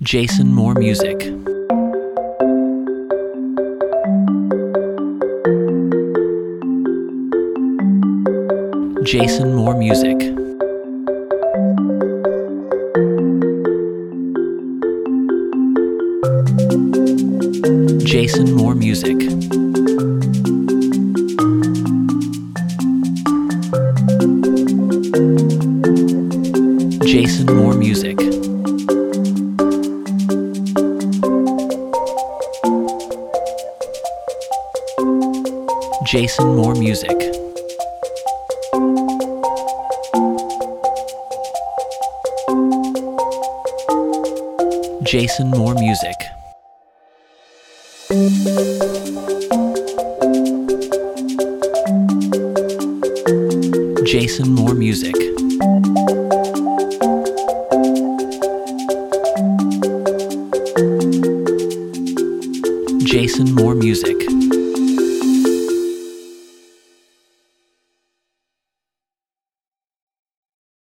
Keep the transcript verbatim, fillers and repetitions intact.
Jason Moore Music. Jason Moore Music. Jason Moore Music. Jason Moore Music. Jason Moore Music. Jason Moore Music. Jason Moore Music. Jason Moore Music.